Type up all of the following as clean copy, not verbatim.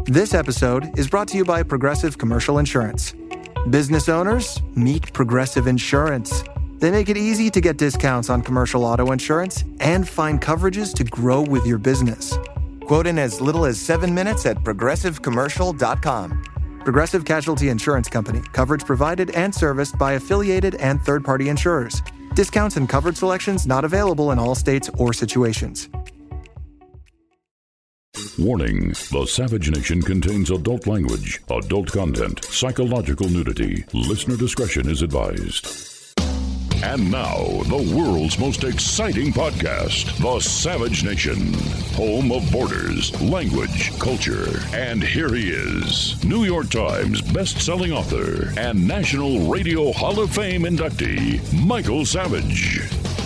This episode is brought to you by Progressive Commercial Insurance. Business owners, meet Progressive Insurance. They make it easy to get discounts on commercial auto insurance and find coverages to grow with your business. Quote in as little as 7 minutes at progressivecommercial.com. Progressive Casualty Insurance Company. Coverage provided and serviced by affiliated and third-party insurers. Discounts and coverage selections not available in all states or situations. Warning: the Savage Nation contains adult language, adult content, psychological nudity. Listener discretion is advised. And now, the world's most exciting podcast, The Savage Nation, home of borders, language, culture. And here he is, New York Times best-selling author and National Radio Hall of Fame inductee, Michael Savage.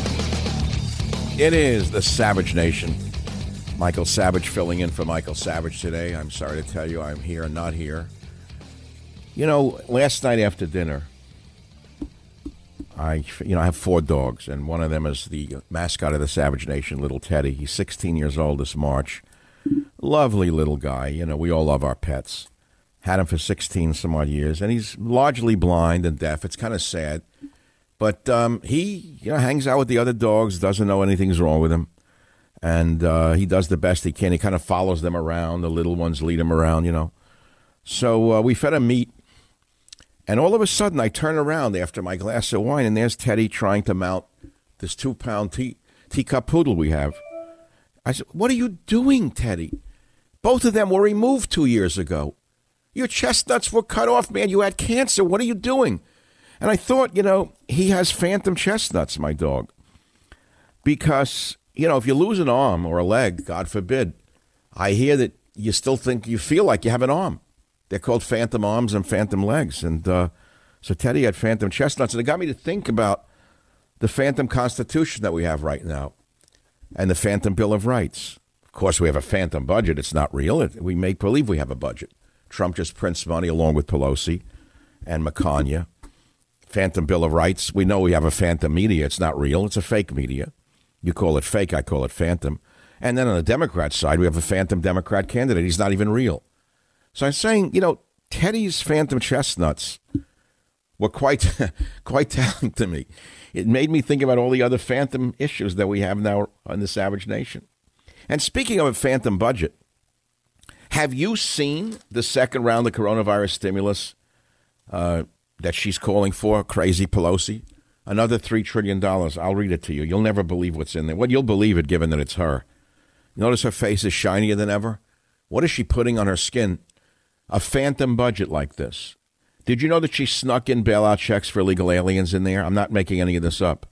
It is The Savage Nation. Michael Savage filling in for Michael Savage today. I'm sorry to tell you I'm here and not here. You know, last night after dinner, I have 4 dogs, and one of them is the mascot of the Savage Nation, little Teddy. He's 16 years old this March. Lovely little guy. You know, we all love our pets. Had him for 16 some odd years, and he's largely blind and deaf. It's kind of sad. But he hangs out with the other dogs, doesn't know anything's wrong with him. And he does the best he can. He kind of follows them around. The little ones lead him around, So we fed him meat. And all of a sudden, I turn around after my glass of wine, and there's Teddy trying to mount this 2-pound teacup poodle we have. I said, "What are you doing, Teddy? Both of them were removed 2 years ago. Your chestnuts were cut off, man. You had cancer. What are you doing?" And I thought, he has phantom chestnuts, my dog. Because, if you lose an arm or a leg, God forbid, I hear that you still think you feel like you have an arm. They're called phantom arms and phantom legs. And so Teddy had phantom chestnuts. And it got me to think about the phantom Constitution that we have right now and the phantom Bill of Rights. Of course, we have a phantom budget. It's not real. We make believe we have a budget. Trump just prints money along with Pelosi and McConnell. Phantom Bill of Rights. We know we have a phantom media. It's not real. It's a fake media. You call it fake. I call it phantom. And then on the Democrat side, we have a phantom Democrat candidate. He's not even real. So I'm saying, Teddy's phantom chestnuts were quite telling to me. It made me think about all the other phantom issues that we have now in the Savage Nation. And speaking of a phantom budget, have you seen the second round of coronavirus stimulus that she's calling for, crazy Pelosi? Another $3 trillion. I'll read it to you. You'll never believe what's in there. Well, you'll believe it given that it's her. Notice her face is shinier than ever? What is she putting on her skin? A phantom budget like this. Did you know that she snuck in bailout checks for illegal aliens in there? I'm not making any of this up.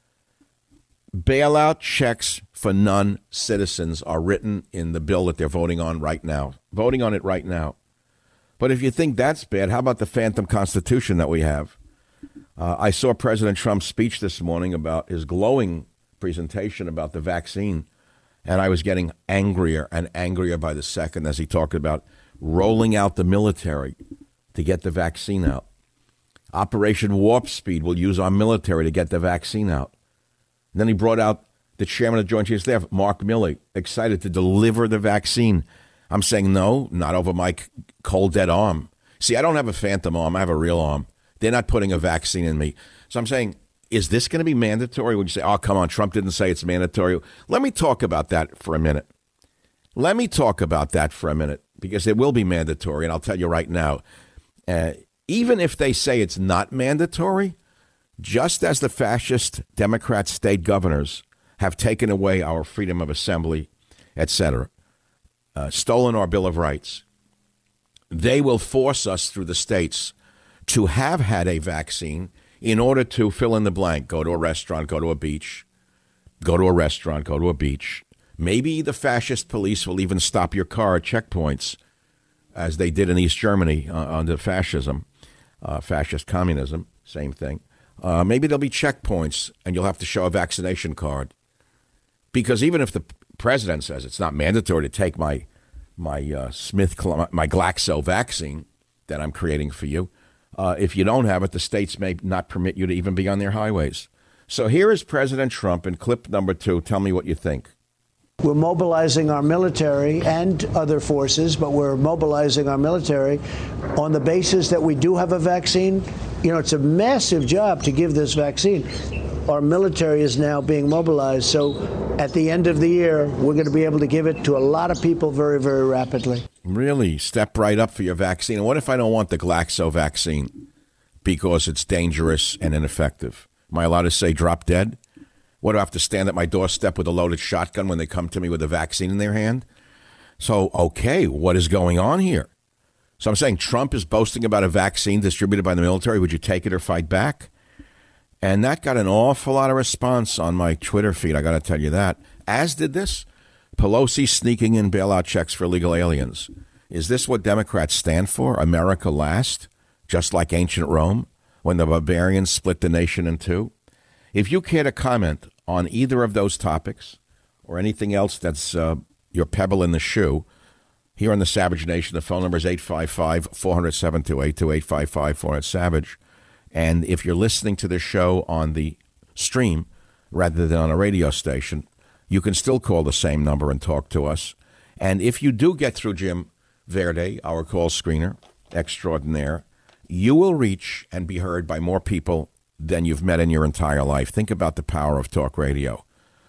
Bailout checks for non-citizens are written in the bill that they're voting on right now. Voting on it right now. But if you think that's bad, how about the phantom Constitution that we have? I saw President Trump's speech this morning about his glowing presentation about the vaccine, and I was getting angrier and angrier by the second as he talked about rolling out the military to get the vaccine out. Operation Warp Speed will use our military to get the vaccine out. And then he brought out the chairman of the Joint Chiefs of Staff, Mark Milley, excited to deliver the vaccine. I'm saying, no, not over my cold, dead arm. See, I don't have a phantom arm. I have a real arm. They're not putting a vaccine in me. So I'm saying, is this going to be mandatory? Would you say, oh, come on, Trump didn't say it's mandatory. Let me talk about that for a minute. Because it will be mandatory, and I'll tell you right now, even if they say it's not mandatory, just as the fascist Democrat state governors have taken away our freedom of assembly, etc., stolen our Bill of Rights, they will force us through the states to have had a vaccine in order to fill in the blank, go to a restaurant, go to a beach, go to a restaurant, go to a beach. Maybe the fascist police will even stop your car at checkpoints, as they did in East Germany under fascism, fascist communism, same thing. Maybe there'll be checkpoints, and you'll have to show a vaccination card. Because even if the president says it's not mandatory to take my Glaxo vaccine that I'm creating for you, if you don't have it, the states may not permit you to even be on their highways. So here is President Trump in clip number 2. Tell me what you think. We're mobilizing our military and other forces, but we're mobilizing our military on the basis that we do have a vaccine. You know, it's a massive job to give this vaccine. Our military is now being mobilized. So at the end of the year, we're going to be able to give it to a lot of people very, very rapidly. Really? Step right up for your vaccine. And what if I don't want the Glaxo vaccine because it's dangerous and ineffective? Am I allowed to say drop dead? What, do I have to stand at my doorstep with a loaded shotgun when they come to me with a vaccine in their hand? So, okay, what is going on here? So I'm saying Trump is boasting about a vaccine distributed by the military. Would you take it or fight back? And that got an awful lot of response on my Twitter feed, I got to tell you that. As did this. Pelosi sneaking in bailout checks for illegal aliens. Is this what Democrats stand for? America last? Just like ancient Rome, when the barbarians split the nation in two? If you care to comment on either of those topics or anything else that's your pebble in the shoe, here on the Savage Nation, the phone number is 855-400-7282, 855-400-SAVAGE. And if you're listening to the show on the stream rather than on a radio station, you can still call the same number and talk to us. And if you do get through Jim Verde, our call screener extraordinaire, you will reach and be heard by more people than you've met in your entire life. Think about the power of talk radio.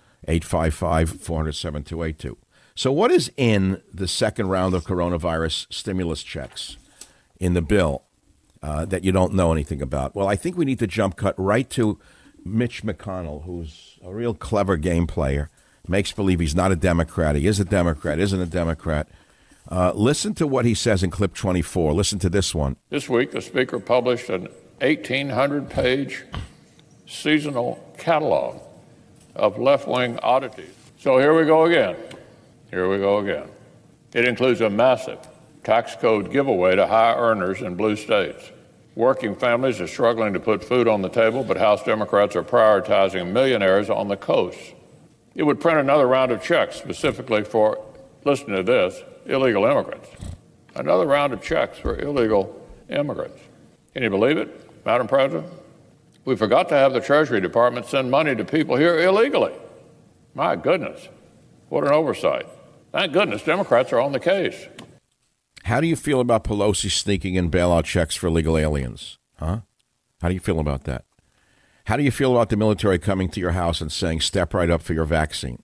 855-400-7282. So what is in the second round of coronavirus stimulus checks in the bill that you don't know anything about? Well, I think we need to jump cut right to Mitch McConnell, who's a real clever game player, makes believe he's not a Democrat. He is a Democrat, isn't a Democrat. Listen to what he says in clip 24. Listen to this one. This week, the Speaker published an 1,800-page seasonal catalog of left-wing oddities. So here we go again. Here we go again. It includes a massive tax code giveaway to high earners in blue states. Working families are struggling to put food on the table, but House Democrats are prioritizing millionaires on the coast. It would print another round of checks specifically for, listen to this, illegal immigrants. Another round of checks for illegal immigrants. Can you believe it, Madam President? We forgot to have the Treasury Department send money to people here illegally. My goodness, what an oversight. Thank goodness Democrats are on the case. How do you feel about Pelosi sneaking in bailout checks for illegal aliens? Huh? How do you feel about that? How do you feel about the military coming to your house and saying, step right up for your vaccine?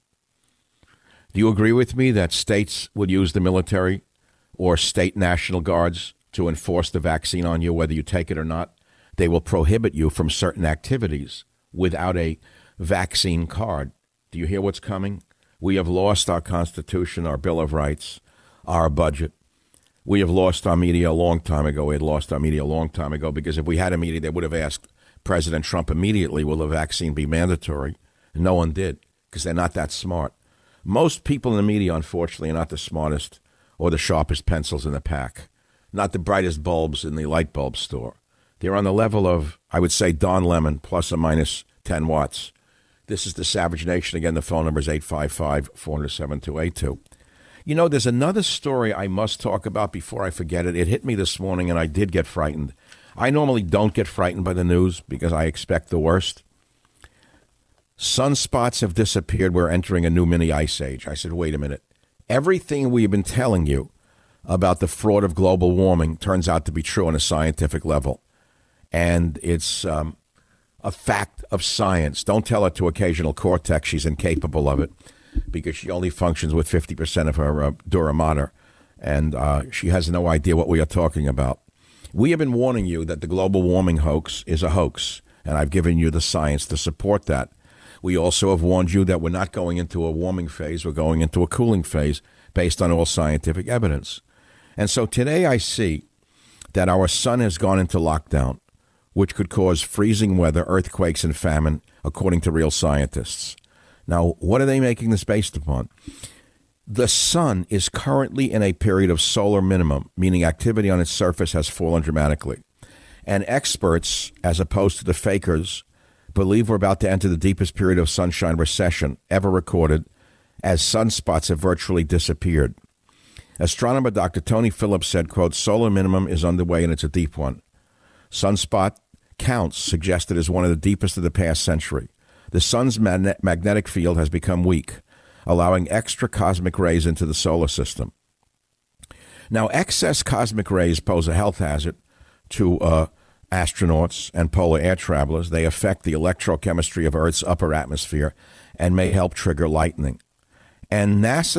Do you agree with me that states would use the military or state National Guards to enforce the vaccine on you, whether you take it or not? They will prohibit you from certain activities without a vaccine card. Do you hear what's coming? We have lost our Constitution, our Bill of Rights, our budget. We have lost our media a long time ago. We had lost our media a long time ago because if we had a media, they would have asked President Trump immediately, will the vaccine be mandatory? And no one did because they're not that smart. Most people in the media, unfortunately, are not the smartest or the sharpest pencils in the pack, not the brightest bulbs in the light bulb store. They're on the level of, I would say, Don Lemon, plus or minus 10 watts. This is the Savage Nation. Again, the phone number is 855-400-7282. You know, there's another story I must talk about before I forget it. It hit me this morning, and I did get frightened. I normally don't get frightened by the news because I expect the worst. Sunspots have disappeared. We're entering a new mini ice age. I said, wait a minute. Everything we've been telling you about the fraud of global warming turns out to be true on a scientific level. And it's a fact of science. Don't tell it to occasional Cortex. She's incapable of it because she only functions with 50% of her dura mater. And she has no idea what we are talking about. We have been warning you that the global warming hoax is a hoax. And I've given you the science to support that. We also have warned you that we're not going into a warming phase. We're going into a cooling phase based on all scientific evidence. And so today I see that our sun has gone into lockdown, which could cause freezing weather, earthquakes, and famine, according to real scientists. Now, what are they making this based upon? The sun is currently in a period of solar minimum, meaning activity on its surface has fallen dramatically. And experts, as opposed to the fakers, believe we're about to enter the deepest period of sunshine recession ever recorded, as sunspots have virtually disappeared. Astronomer Dr. Tony Phillips said, quote, solar minimum is underway and it's a deep one. Sunspot counts suggested as one of the deepest of the past century. The sun's magnetic field has become weak. allowing extra cosmic rays into the solar system. Now, excess cosmic rays pose a health hazard to astronauts and polar air travelers. They affect the electrochemistry of Earth's upper atmosphere and may help trigger lightning. And NASA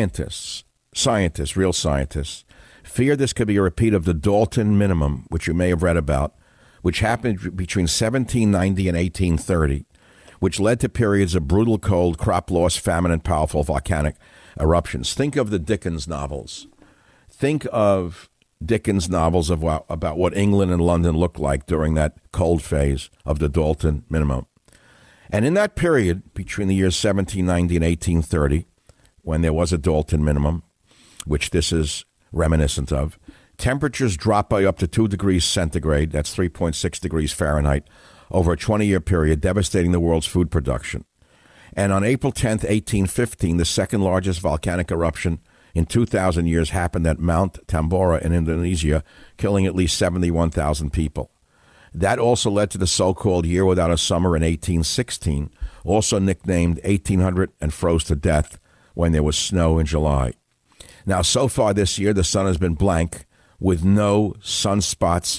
real scientists, fear this could be a repeat of the Dalton minimum, which you may have read about, which happened between 1790 and 1830, which led to periods of brutal cold, crop loss, famine, and powerful volcanic eruptions. Think of the Dickens novels. Think of Dickens' novels about what England and London looked like during that cold phase of the Dalton minimum. And in that period, between the years 1790 and 1830, when there was a Dalton minimum, which this is reminiscent of, temperatures dropped by up to 2 degrees centigrade, that's 3.6 degrees Fahrenheit, over a 20-year period, devastating the world's food production. And on April 10th, 1815, the second largest volcanic eruption in 2,000 years happened at Mount Tambora in Indonesia, killing at least 71,000 people. That also led to the so-called year without a summer in 1816, also nicknamed 1800 and froze to death when there was snow in July. Now, so far this year, the sun has been blank with no sunspots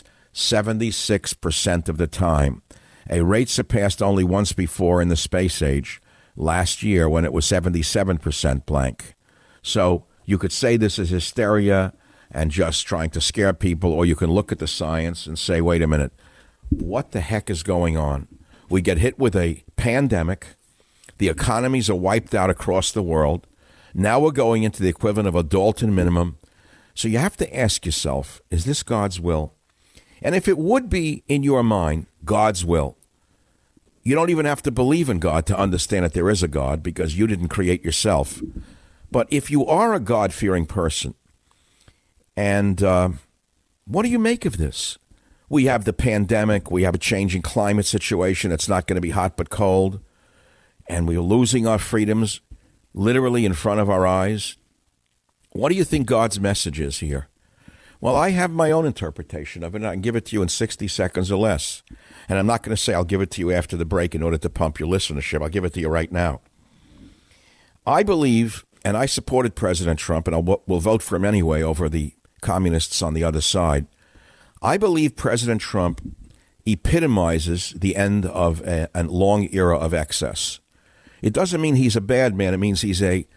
76% of the time, a rate surpassed only once before in the space age, last year when it was 77% blank. So you could say this is hysteria and just trying to scare people, or you can look at the science and say, wait a minute, what the heck is going on? We get hit with a pandemic. The economies are wiped out across the world. Now we're going into the equivalent of a Dalton minimum. So you have to ask yourself, is this God's will? And if it would be, in your mind, God's will, you don't even have to believe in God to understand that there is a God, because you didn't create yourself. But if you are a God-fearing person, and what do you make of this? We have the pandemic. We have a changing climate situation. It's not going to be hot but cold. And we're losing our freedoms literally in front of our eyes. What do you think God's message is here? Well, I have my own interpretation of it, and I can give it to you in 60 seconds or less. And I'm not going to say I'll give it to you after the break in order to pump your listenership. I'll give it to you right now. I believe, and I supported President Trump, and will vote for him anyway over the communists on the other side. I believe President Trump epitomizes the end of a long era of excess. It doesn't mean he's a bad man. It means he's a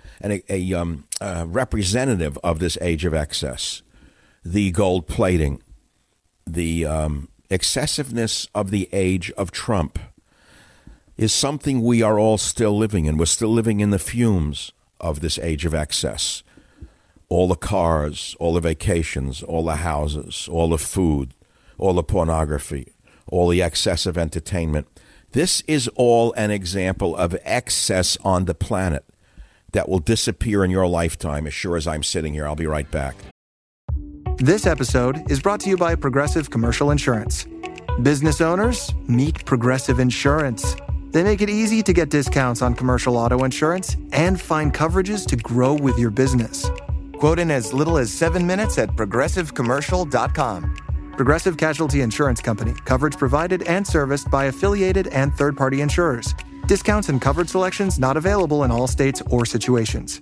representative of this age of excess. The gold plating, the excessiveness of the age of Trump is something we are all still living in. We're still living in the fumes of this age of excess. All the cars, all the vacations, all the houses, all the food, all the pornography, all the excessive entertainment. This is all an example of excess on the planet that will disappear in your lifetime as sure as I'm sitting here. I'll be right back. This episode is brought to you by Progressive Commercial Insurance. Business owners, meet Progressive Insurance. They make it easy to get discounts on commercial auto insurance and find coverages to grow with your business. Quote in as little as 7 minutes at progressivecommercial.com. Progressive Casualty Insurance Company. Coverage provided and serviced by affiliated and third-party insurers. Discounts and coverage selections not available in all states or situations.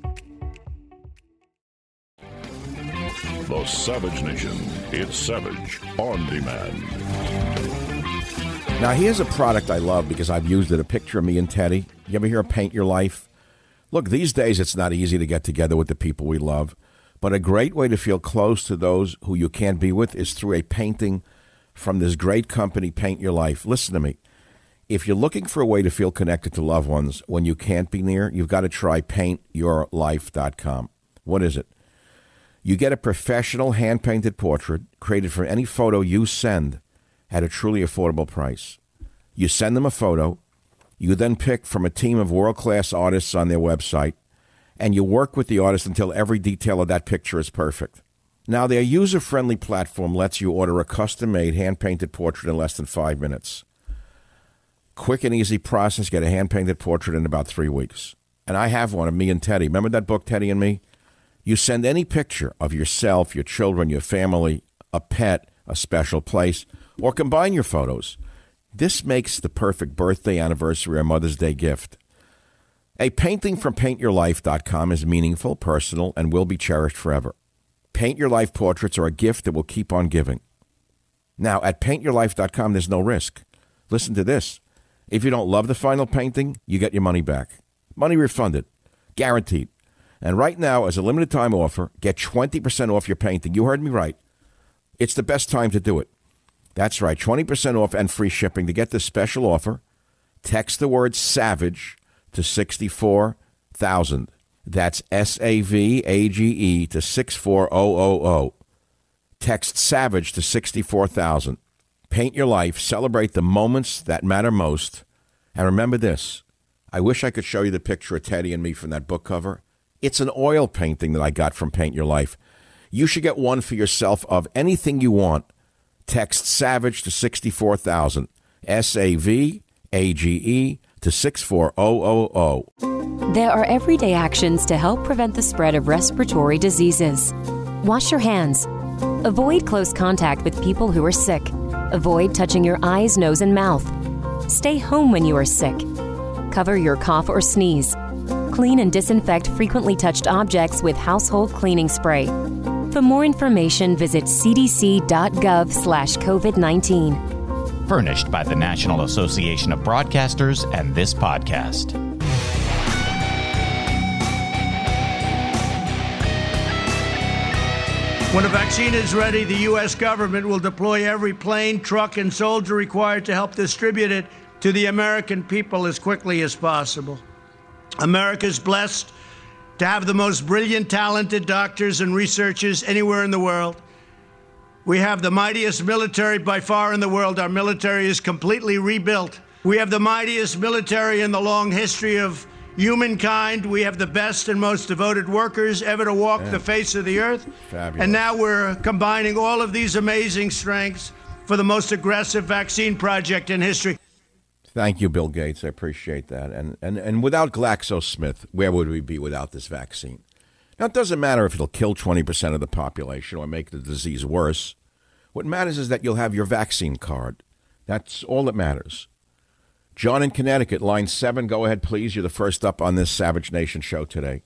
The Savage Nation. It's Savage on Demand. Now, here's a product I love because I've used it, a picture of me and Teddy. You ever hear of Paint Your Life? Look, these days it's not easy to get together with the people we love, but a great way to feel close to those who you can't be with is through a painting from this great company, Paint Your Life. Listen to me. If you're looking for a way to feel connected to loved ones when you can't be near, you've got to try paintyourlife.com. What is it? You get a professional hand-painted portrait created from any photo you send at a truly affordable price. You send them a photo. You then pick from a team of world-class artists on their website, and you work with the artist until every detail of that picture is perfect. Now, their user-friendly platform lets you order a custom-made, hand-painted portrait in less than 5 minutes. Quick and easy process, get a hand-painted portrait in about 3 weeks. And I have one of me and Teddy. Remember that book, Teddy and Me? You send any picture of yourself, your children, your family, a pet, a special place, or combine your photos. This makes the perfect birthday, anniversary, or Mother's Day gift. A painting from paintyourlife.com is meaningful, personal, and will be cherished forever. Paint Your Life portraits are a gift that will keep on giving. Now, at paintyourlife.com, there's no risk. Listen to this. If you don't love the final painting, you get your money back. Money refunded. Guaranteed. And right now, as a limited time offer, get 20% off your painting. You heard me right. It's the best time to do it. That's right, 20% off and free shipping. To get this special offer, text the word SAVAGE to 64,000. That's SAVAGE to 64000. Text SAVAGE to 64,000. Paint your life. Celebrate the moments that matter most. And remember this. I wish I could show you the picture of Teddy and me from that book cover. It's an oil painting that I got from Paint Your Life. You should get one for yourself of anything you want. Text SAVAGE to 64,000. SAVAGE to 64000. There are everyday actions to help prevent the spread of respiratory diseases. Wash your hands. Avoid close contact with people who are sick. Avoid touching your eyes, nose, and mouth. Stay home when you are sick. Cover your cough or sneeze. Clean and disinfect frequently touched objects with household cleaning spray. For more information, visit cdc.gov/COVID-19. Furnished by the National Association of Broadcasters and this podcast. When a vaccine is ready, the U.S. government will deploy every plane, truck, and soldier required to help distribute it to the American people as quickly as possible. America is blessed to have the most brilliant, talented doctors and researchers anywhere in the world. We have the mightiest military by far in the world. Our military is completely rebuilt. We have the mightiest military in the long history of humankind. We have the best and most devoted workers ever to walk the face of the earth. Fabulous. And now we're combining all of these amazing strengths for the most aggressive vaccine project in history. Thank you, Bill Gates. I appreciate that. And without GlaxoSmith, where would we be without this vaccine? Now, it doesn't matter if it'll kill 20% of the population or make the disease worse. What matters is that you'll have your vaccine card. That's all that matters. John in Connecticut, line 7. Go ahead, please. You're the first up on this Savage Nation show today.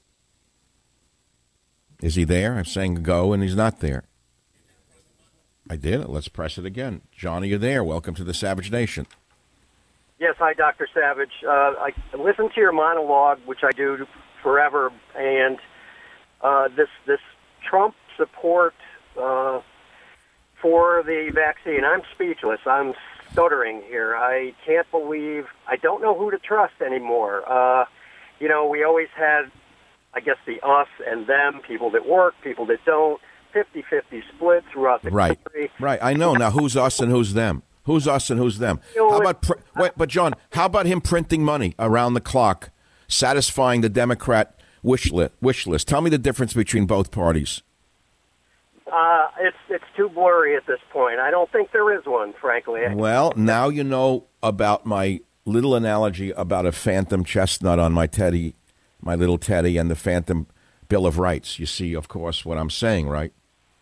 Is he there? I'm saying go, and he's not there. I did. Let's press it again. John, are you there? Welcome to the Savage Nation. Yes, hi, Dr. Savage. I listen to your monologue, which I do forever, and this Trump support for the vaccine, I'm speechless. I'm stuttering here. I can't believe, I don't know who to trust anymore. We always had, I guess, the us and them, people that work, people that don't, 50-50 split throughout the country. Right, I know. Now, who's us and who's them? Who's us and who's them? How about but John, how about him printing money around the clock, satisfying the Democrat wish list? Tell me the difference between both parties. It's too blurry at this point. I don't think there is one, frankly. Well, now you know about my little analogy about a phantom chestnut on my little Teddy, and the phantom Bill of Rights. You see, of course, what I'm saying, right?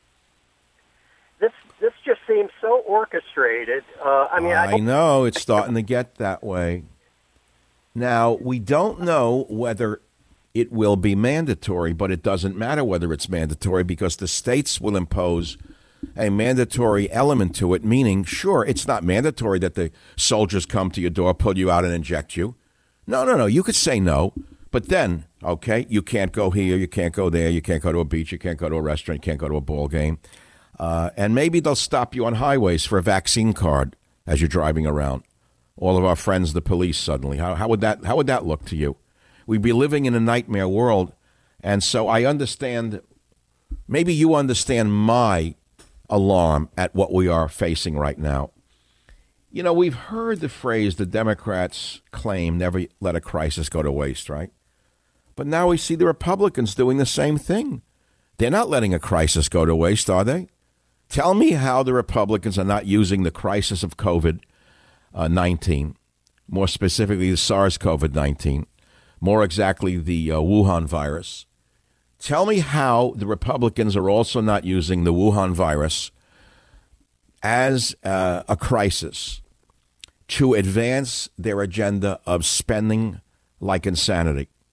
This just seems so orchestrated. I know it's starting to get that way. Now, we don't know whether it will be mandatory, but it doesn't matter whether it's mandatory because the states will impose a mandatory element to it, meaning, sure, it's not mandatory that the soldiers come to your door, pull you out, and inject you. No. You could say no, but then, okay, you can't go here, you can't go there, you can't go to a beach, you can't go to a restaurant, you can't go to a ball game. And maybe they'll stop you on highways for a vaccine card as you're driving around. All of our friends, the police, suddenly. How would that look to you? We'd be living in a nightmare world. And so I understand, maybe you understand my alarm at what we are facing right now. You know, we've heard the phrase the Democrats claim never let a crisis go to waste, right? But now we see the Republicans doing the same thing. They're not letting a crisis go to waste, are they? Tell me how the Republicans are not using the crisis of COVID-19, more specifically the SARS-CoV-19, more exactly the Wuhan virus. Tell me how the Republicans are also not using the Wuhan virus as a crisis to advance their agenda of spending like insanity.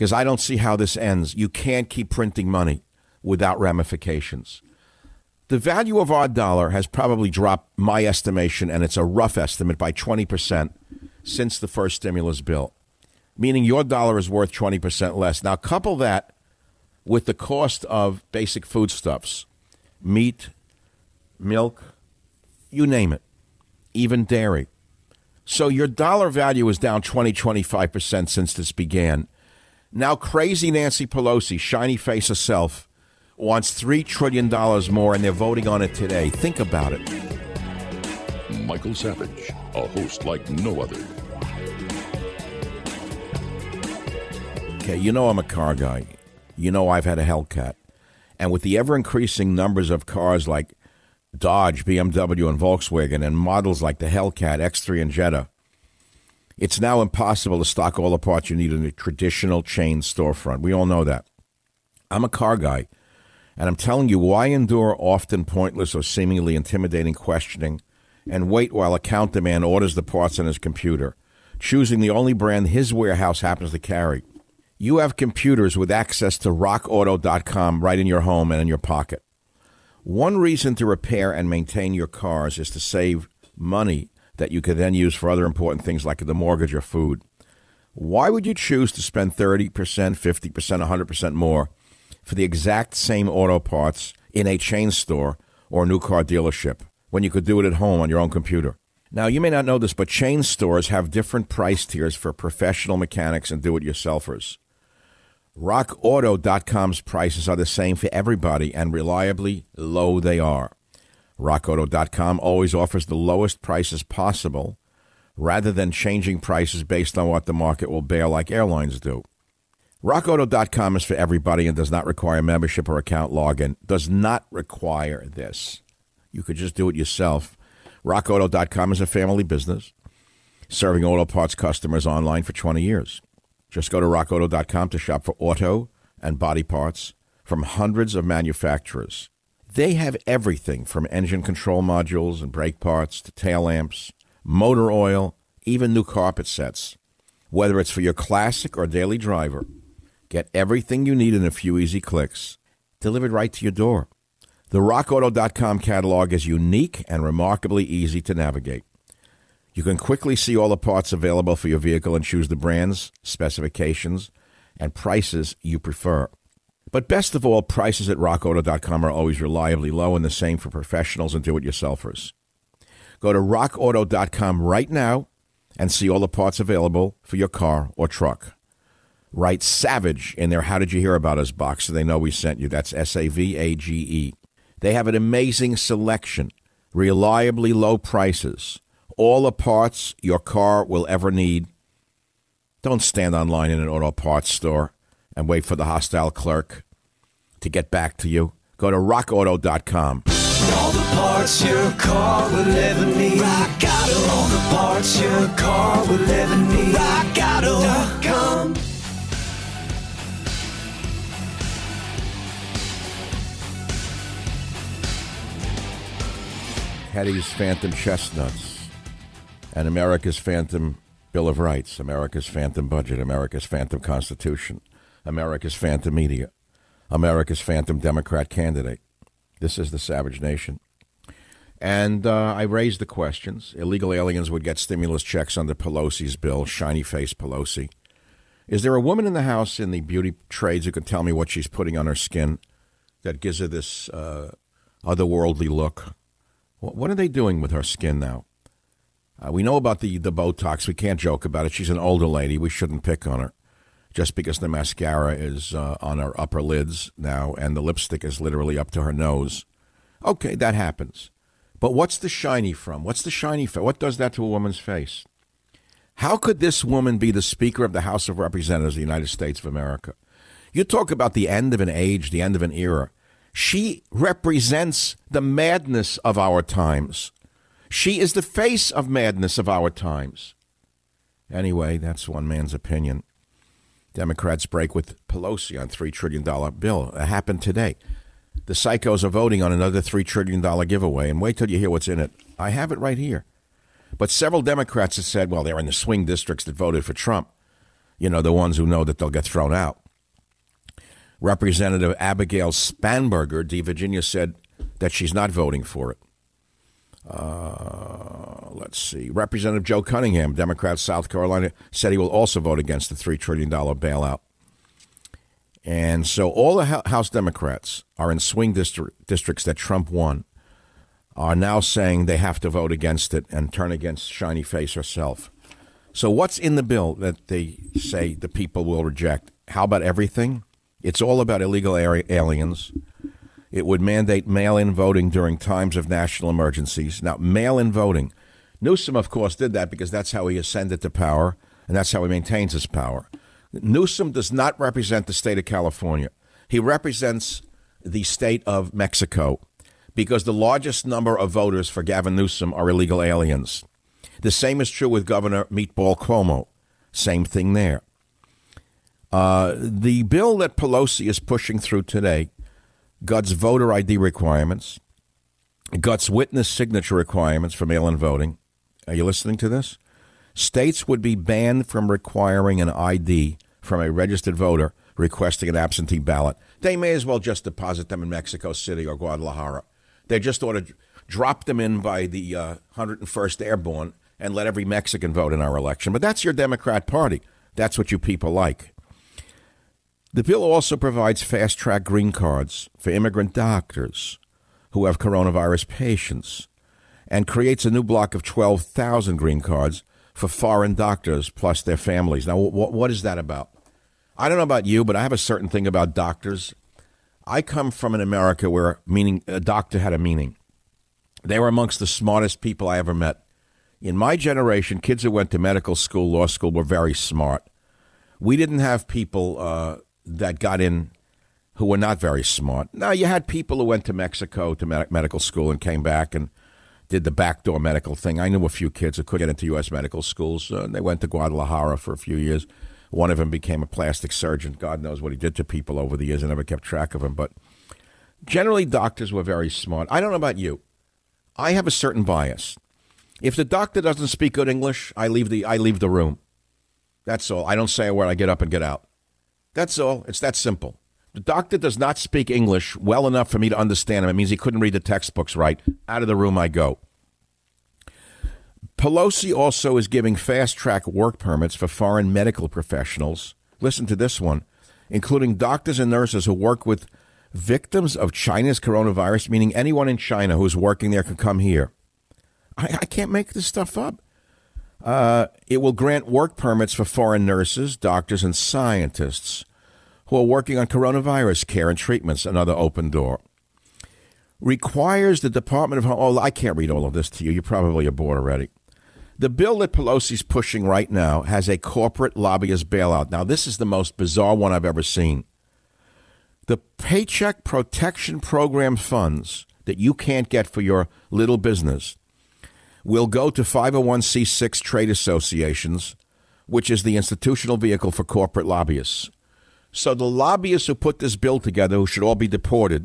because I don't see how this ends. You can't keep printing money without ramifications. The value of our dollar has probably dropped, my estimation, and it's a rough estimate, by 20% since the first stimulus bill, meaning your dollar is worth 20% less. Now, couple that with the cost of basic foodstuffs, meat, milk, you name it, even dairy. So your dollar value is down 25% since this began. Now, crazy Nancy Pelosi, shiny face herself, wants $3 trillion more, and they're voting on it today. Think about it. Michael Savage, a host like no other. Okay, you know I'm a car guy. You know I've had a Hellcat. And with the ever-increasing numbers of cars like Dodge, BMW, and Volkswagen, and models like the Hellcat, X3, and Jetta, it's now impossible to stock all the parts you need in a traditional chain storefront. We all know that. I'm a car guy, and I'm telling you, why endure often pointless or seemingly intimidating questioning and wait while a counter man orders the parts on his computer, choosing the only brand his warehouse happens to carry? You have computers with access to rockauto.com right in your home and in your pocket. One reason to repair and maintain your cars is to save money that you could then use for other important things like the mortgage or food. Why would you choose to spend 30%, 50%, 100% more for the exact same auto parts in a chain store or a new car dealership when you could do it at home on your own computer? Now, you may not know this, but chain stores have different price tiers for professional mechanics and do-it-yourselfers. RockAuto.com's prices are the same for everybody, and reliably low they are. RockAuto.com always offers the lowest prices possible, rather than changing prices based on what the market will bear like airlines do. RockAuto.com is for everybody and does not require membership or account login. Does not require this. You could just do it yourself. RockAuto.com is a family business, serving auto parts customers online for 20 years. Just go to rockauto.com to shop for auto and body parts from hundreds of manufacturers. They have everything from engine control modules and brake parts to tail lamps, motor oil, even new carpet sets. Whether it's for your classic or daily driver, get everything you need in a few easy clicks, delivered right to your door. The rockauto.com catalog is unique and remarkably easy to navigate. You can quickly see all the parts available for your vehicle and choose the brands, specifications, and prices you prefer. But best of all, prices at rockauto.com are always reliably low, and the same for professionals and do-it-yourselfers. Go to rockauto.com right now and see all the parts available for your car or truck. Write SAVAGE in their How Did You Hear About Us box so they know we sent you. That's SAVAGE. They have an amazing selection, reliably low prices, all the parts your car will ever need. Don't stand online in an auto parts store and wait for the hostile clerk to get back to you. Go to rockauto.com. All the parts your car will ever need. Rock Auto. All the parts your car will ever need. rockauto.com. Hetty's Phantom Chestnuts and America's Phantom Bill of Rights, America's Phantom Budget, America's Phantom Constitution, America's Phantom Media, America's Phantom Democrat candidate. This is the Savage Nation. And I raised the questions. Illegal aliens would get stimulus checks under Pelosi's bill, shiny face Pelosi. Is there a woman in the House in the beauty trades who can tell me what she's putting on her skin that gives her this otherworldly look? What are they doing with her skin now? We know about the Botox. We can't joke about it. She's an older lady. We shouldn't pick on her just because the mascara is on her upper lids now and the lipstick is literally up to her nose. Okay, that happens. But what's the shiny from? What's the shiny from? What does that to a woman's face? How could this woman be the Speaker of the House of Representatives of the United States of America? You talk about the end of an age, the end of an era. She represents the madness of our times. She is the face of madness of our times. Anyway, that's one man's opinion. Democrats break with Pelosi on $3 trillion bill. It happened today. The psychos are voting on another $3 trillion giveaway, and wait till you hear what's in it. I have it right here. But several Democrats have said, well, they're in the swing districts that voted for Trump. You know, the ones who know that they'll get thrown out. Representative Abigail Spanberger, D. Virginia, said that she's not voting for it. Let's see. Representative Joe Cunningham, Democrat, South Carolina, said he will also vote against the $3 trillion bailout. And so all the House Democrats are in swing districts that Trump won are now saying they have to vote against it and turn against Shiny Face herself. So what's in the bill that they say the people will reject? How about everything? It's all about illegal aliens. It would mandate mail-in voting during times of national emergencies. Now, mail-in voting. Newsom, of course, did that because that's how he ascended to power, and that's how he maintains his power. Newsom does not represent the state of California. He represents the state of Mexico because the largest number of voters for Gavin Newsom are illegal aliens. The same is true with Governor Meatball Cuomo. Same thing there. The bill that Pelosi is pushing through today guts voter ID requirements, guts witness signature requirements for mail-in voting. Are you listening to this? States would be banned from requiring an ID from a registered voter requesting an absentee ballot. They may as well just deposit them in Mexico City or Guadalajara. They just ought to drop them in by the 101st Airborne and let every Mexican vote in our election. But that's your Democrat Party. That's what you people like. The bill also provides fast-track green cards for immigrant doctors who have coronavirus patients and creates a new block of 12,000 green cards for foreign doctors plus their families. Now, what is that about? I don't know about you, but I have a certain thing about doctors. I come from an America where a doctor had a meaning. They were amongst the smartest people I ever met. In my generation, kids who went to medical school, law school, were very smart. We didn't have people that got in who were not very smart. Now, you had people who went to Mexico to medical school and came back and did the backdoor medical thing. I knew a few kids who could get into U.S. medical schools. They went to Guadalajara for a few years. One of them became a plastic surgeon. God knows what he did to people over the years. I never kept track of him. But generally, doctors were very smart. I don't know about you. I have a certain bias. If the doctor doesn't speak good English, I leave the room. That's all. I don't say a word. I get up and get out. That's all. It's that simple. The doctor does not speak English well enough for me to understand him. It means he couldn't read the textbooks right. Out of the room I go. Pelosi also is giving fast-track work permits for foreign medical professionals. Listen to this one. Including doctors and nurses who work with victims of China's coronavirus, meaning anyone in China who's working there can come here. I can't make this stuff up. It will grant work permits for foreign nurses, doctors, and scientists who are working on coronavirus care and treatments, another open door. Requires the Department of Home... Oh, I can't read all of this to you. You probably are bored already. The bill that Pelosi's pushing right now has a corporate lobbyist bailout. Now, this is the most bizarre one I've ever seen. The Paycheck Protection Program funds that you can't get for your little business will go to 501c6 trade associations, which is the institutional vehicle for corporate lobbyists. So the lobbyists who put this bill together, who should all be deported,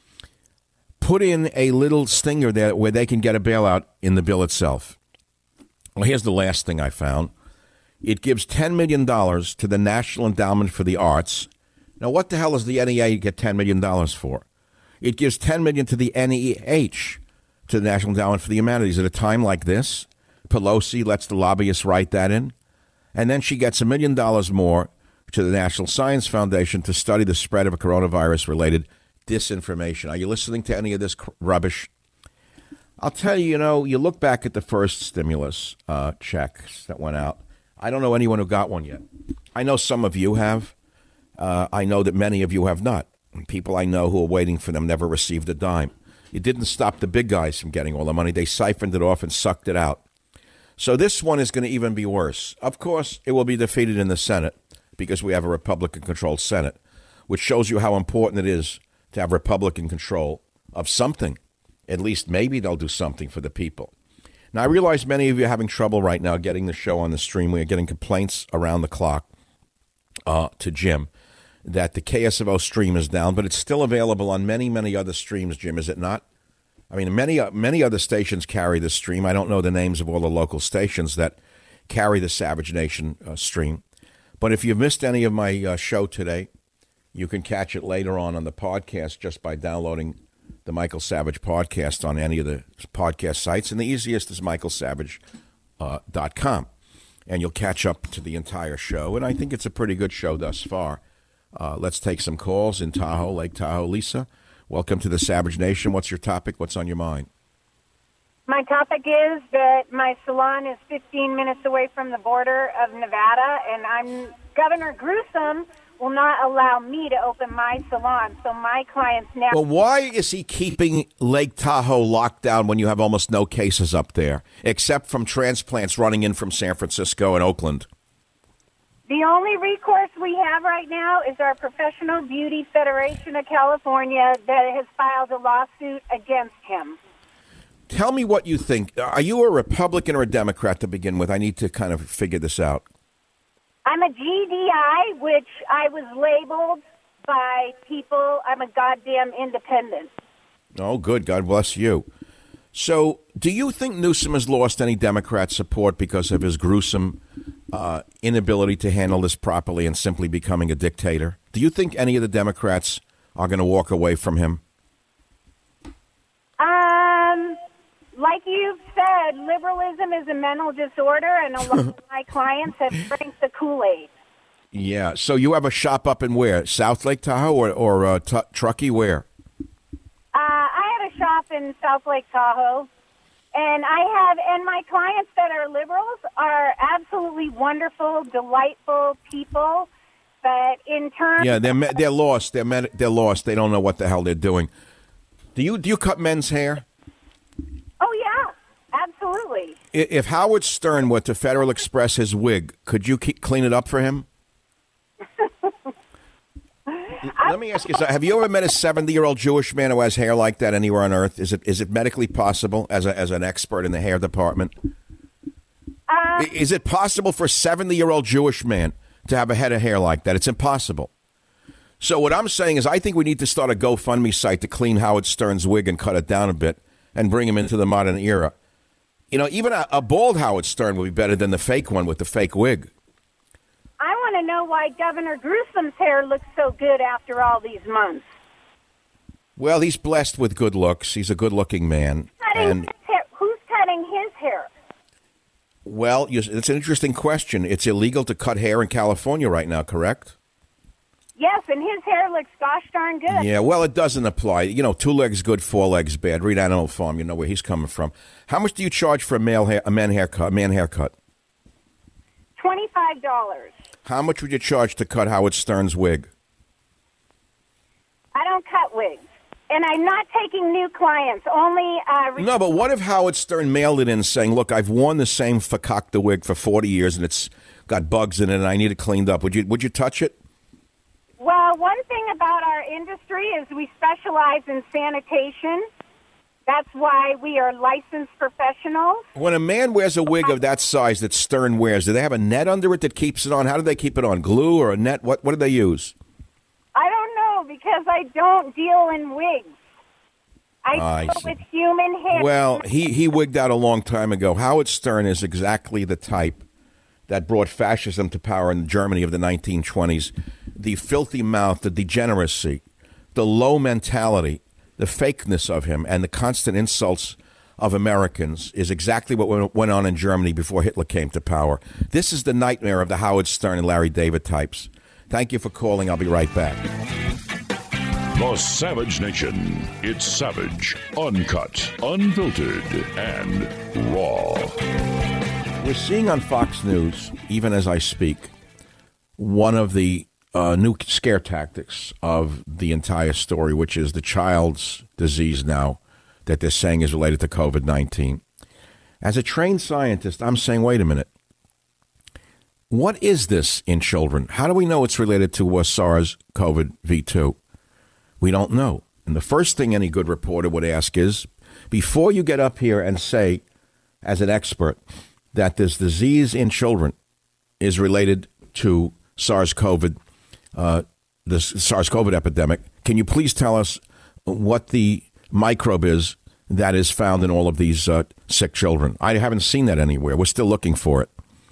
put in a little stinger there where they can get a bailout in the bill itself. Well, here's the last thing I found. It gives $10 million to the National Endowment for the Arts. Now, what the hell does the NEA get $10 million for? It gives $10 million to the NEH, to the National Endowment for the Humanities. At a time like this, Pelosi lets the lobbyists write that in, and then she gets $1 million more to the National Science Foundation to study the spread of a coronavirus-related disinformation. Are you listening to any of this rubbish? I'll tell you, you look back at the first stimulus checks that went out. I don't know anyone who got one yet. I know some of you have. I know that many of you have not. People I know who are waiting for them never received a dime. It didn't stop the big guys from getting all the money. They siphoned it off and sucked it out. So this one is going to even be worse. Of course, it will be defeated in the Senate because we have a Republican-controlled Senate, which shows you how important it is to have Republican control of something. At least maybe they'll do something for the people. Now, I realize many of you are having trouble right now getting the show on the stream. We are getting complaints around the clock to Jim that the KSFO stream is down, but it's still available on many, many other streams, Jim, is it not? I mean, many other stations carry this stream. I don't know the names of all the local stations that carry the Savage Nation stream. But if you've missed any of my show today, you can catch it later on the podcast just by downloading the Michael Savage podcast on any of the podcast sites. And the easiest is michaelsavage.com. And you'll catch up to the entire show. And I think it's a pretty good show thus far. Let's take some calls in Tahoe, Lake Tahoe. Lisa, welcome to the Savage Nation. What's your topic? What's on your mind? My topic is that my salon is 15 minutes away from the border of Nevada, and Governor Gruesome will not allow me to open my salon, so my clients now... Well, why is he keeping Lake Tahoe locked down when you have almost no cases up there, except from transplants running in from San Francisco and Oakland? The only recourse we have right now is our Professional Beauty Federation of California that has filed a lawsuit against him. Tell me what you think. Are you a Republican or a Democrat to begin with? I need to kind of figure this out. I'm a GDI, which I was labeled by people. I'm a goddamn independent. Oh, good. God bless you. So do you think Newsom has lost any Democrat support because of his gruesome inability to handle this properly and simply becoming a dictator? Do you think any of the Democrats are going to walk away from him? Like you've said, liberalism is a mental disorder, and a lot of my clients have drank the Kool-Aid. Yeah. So you have a shop up in where? South Lake Tahoe or Truckee? Where? I have a shop in South Lake Tahoe, and my clients that are liberals are absolutely wonderful, delightful people. But in terms, yeah, they're lost. They're lost. They don't know what the hell they're doing. Do you cut men's hair? Oh yeah, absolutely. If Howard Stern were to Federal Express his wig, could you clean it up for him? Let me ask you something. Have you ever met a 70-year-old Jewish man who has hair like that anywhere on earth? Is it medically possible as an expert in the hair department? Is it possible for a 70-year-old Jewish man to have a head of hair like that? It's impossible. So what I'm saying is I think we need to start a GoFundMe site to clean Howard Stern's wig and cut it down a bit and bring him into the modern era. You know, even a bald Howard Stern would be better than the fake one with the fake wig. I want to know why Governor Gruesome's hair looks so good after all these months. Well, he's blessed with good looks. He's a good-looking man. Who's cutting his hair? Well, it's an interesting question. It's illegal to cut hair in California right now, correct? Yes, and his hair looks gosh darn good. Yeah, well, it doesn't apply. You know, 2 legs good, 4 legs bad. Read Animal Farm. You know where he's coming from. How much do you charge for a man haircut? $25. How much would you charge to cut Howard Stern's wig? I don't cut wigs. And I'm not taking new clients, only... No, but what if Howard Stern mailed it in saying, look, I've worn the same fakakta wig for 40 years and it's got bugs in it and I need it cleaned up. Would you touch it? Well, one thing about our industry is we specialize in sanitation. That's why we are licensed professionals. When a man wears a wig of that size that Stern wears, do they have a net under it that keeps it on? How do they keep it on? Glue or a net? What do they use? I don't know because I don't deal in wigs. I deal with human hair. Well, he wigged out a long time ago. Howard Stern is exactly the type that brought fascism to power in Germany of the 1920s. The filthy mouth, the degeneracy, the low mentality, the fakeness of him, and the constant insults of Americans is exactly what went on in Germany before Hitler came to power. This is the nightmare of the Howard Stern and Larry David types. Thank you for calling. I'll be right back. The Savage Nation. It's savage, uncut, unfiltered, and raw. We're seeing on Fox News, even as I speak, one of the new scare tactics of the entire story, which is the child's disease now that they're saying is related to COVID-19. As a trained scientist, I'm saying, wait a minute. What is this in children? How do we know it's related to SARS-CoV-2? We don't know. And the first thing any good reporter would ask is, before you get up here and say, as an expert, that this disease in children is related to SARS-CoV, the SARS-CoV epidemic, can you please tell us what the microbe is that is found in all of these sick children? I haven't seen that anywhere. We're still looking for it.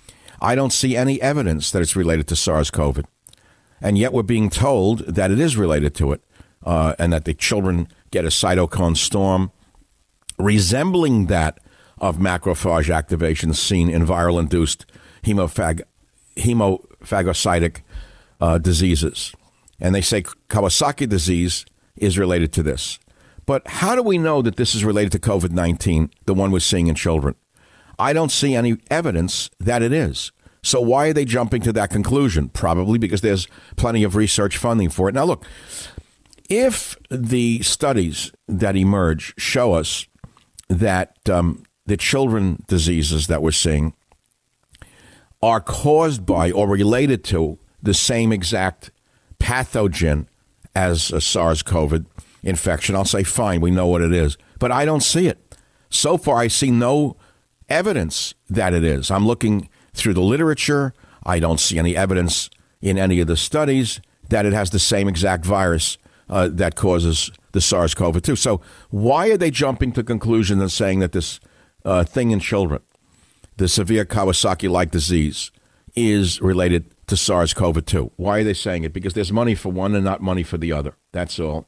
I don't see any evidence that it's related to SARS-CoV. And yet we're being told that it is related to it, and that the children get a cytokine storm resembling that of macrophage activation seen in viral-induced hemophagocytic diseases. And they say Kawasaki disease is related to this. But how do we know that this is related to COVID-19, the one we're seeing in children? I don't see any evidence that it is. So why are they jumping to that conclusion? Probably because there's plenty of research funding for it. Now, look, if the studies that emerge show us that the children diseases that we're seeing are caused by or related to the same exact pathogen as a SARS-CoV infection, I'll say, fine, we know what it is. But I don't see it. So far, I see no evidence that it is. I'm looking through the literature. I don't see any evidence in any of the studies that it has the same exact virus that causes the SARS-CoV-2. So why are they jumping to conclusions and saying that this thing in children, the severe Kawasaki-like disease, is related to SARS-CoV-2? Why are they saying it? Because there's money for one and not money for the other. That's all.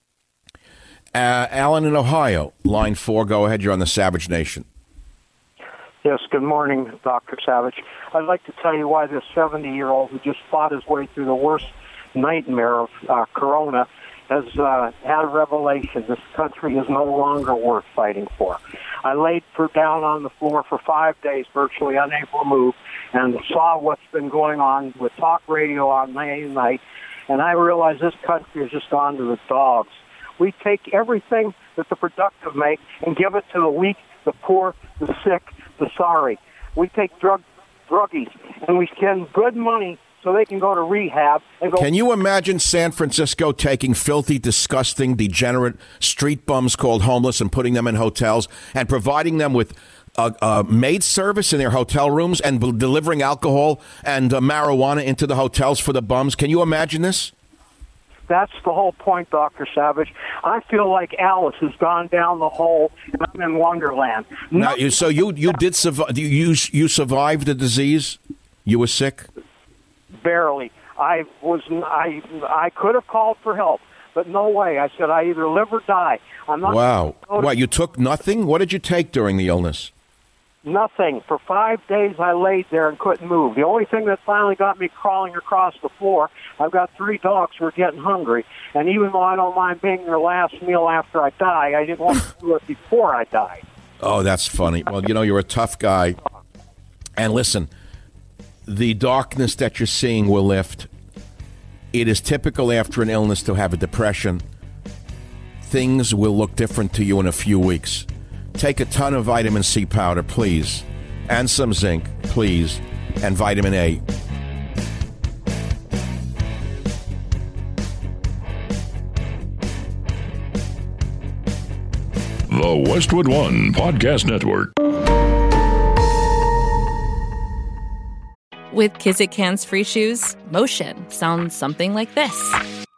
Alan in Ohio, line 4. Go ahead. You're on the Savage Nation. Yes, good morning, Dr. Savage. I'd like to tell you why this 70-year-old who just fought his way through the worst nightmare of corona has had a revelation. This country is no longer worth fighting for. I laid down on the floor for 5 days, virtually unable to move, and saw what's been going on with talk radio on day and night, and I realized this country has just gone to the dogs. We take everything that the productive make and give it to the weak, the poor, the sick, the sorry. We take druggies, and we spend good money so they can go to rehab. And go. Can you imagine San Francisco taking filthy, disgusting, degenerate street bums called homeless and putting them in hotels and providing them with maid service in their hotel rooms and delivering alcohol and marijuana into the hotels for the bums? Can you imagine this? That's the whole point, Dr. Savage. I feel like Alice has gone down the hole, and I'm in Wonderland. Now, so you did survive? You survived the disease? You were sick? Barely. I could have called for help, but no way. I said I either live or die. I'm not. Wow. What, you took nothing? What did you take during the illness? Nothing. For 5 days, I laid there and couldn't move. The only thing that finally got me crawling across the floor, I've got 3 dogs who are getting hungry. And even though I don't mind being their last meal after I die, I didn't want to do it before I died. Oh, that's funny. Well, you know, you're a tough guy. And listen, the darkness that you're seeing will lift. It is typical after an illness to have a depression. Things will look different to you in a few weeks. Take a ton of vitamin C powder, please, and some zinc, please, and vitamin A. The Westwood One Podcast Network. With Kizik hands-free shoes, motion sounds something like this.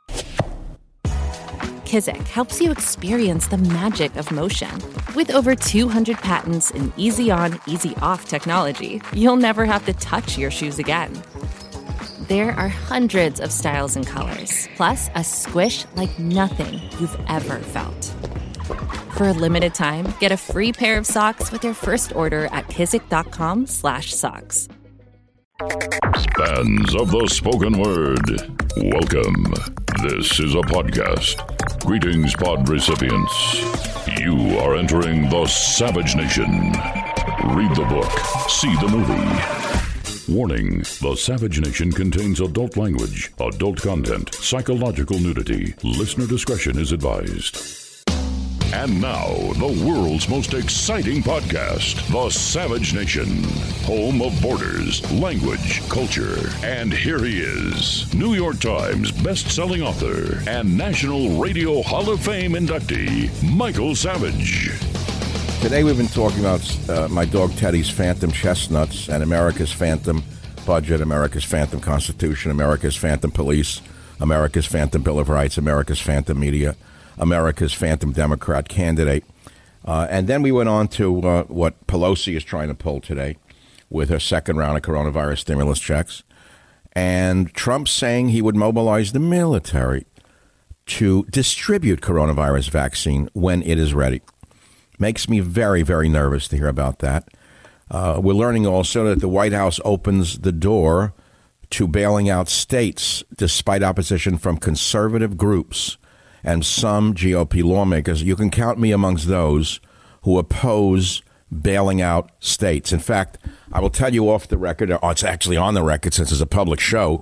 Kizik helps you experience the magic of motion. With over 200 patents and easy-on, easy-off technology, you'll never have to touch your shoes again. There are hundreds of styles and colors, plus a squish like nothing you've ever felt. For a limited time, get a free pair of socks with your first order at kizik.com/socks. Fans of the spoken word, welcome. This is a podcast. Greetings, pod recipients. You are entering the Savage Nation. Read the book, see the movie. Warning, the Savage Nation contains adult language, adult content, psychological nudity. Listener discretion is advised. And now, the world's most exciting podcast, The Savage Nation, home of borders, language, culture. And here he is, New York Times best-selling author and National Radio Hall of Fame inductee, Michael Savage. Today we've been talking about my dog Teddy's Phantom Chestnuts and America's Phantom Budget, America's Phantom Constitution, America's Phantom Police, America's Phantom Bill of Rights, America's Phantom Media, America's Phantom Democrat candidate. And then we went on to what Pelosi is trying to pull today, with her second round of coronavirus stimulus checks. And Trump saying he would mobilize the military to distribute coronavirus vaccine when it is ready. Makes me very, very nervous to hear about that. We're learning also that the White House opens the door to bailing out states despite opposition from conservative groups and some GOP lawmakers. You can count me amongst those who oppose bailing out states. In fact, I will tell you off the record, or it's actually on the record since it's a public show,